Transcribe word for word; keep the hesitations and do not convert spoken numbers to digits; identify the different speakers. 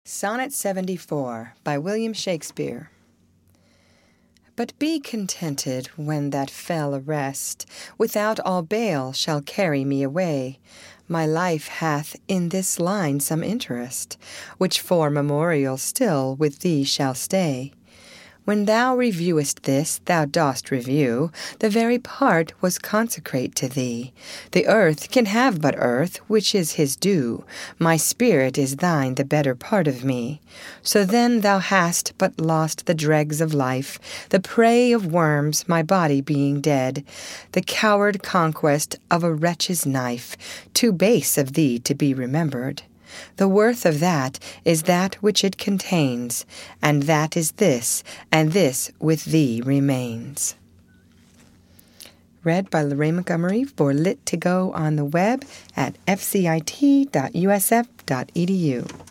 Speaker 1: Sonnet seventy-four by William Shakespeare. But be contented when that fell arrest Without all bail shall carry me away. My life hath in this line some interest, Which for memorial still with thee shall stay. When thou reviewest this, thou dost review The very part was consecrate to thee. The earth can have but earth, which is his due. My spirit is thine, the better part of me. So then thou hast but lost the dregs of life, The prey of worms, my body being dead, The coward conquest of a wretch's knife, Too base of thee to be remembered. The worth of that is that which it contains, and that is this, and this with thee remains. Read by Lorraine Montgomery for Lit to Go on the web at f c i t dot u s f dot e d u.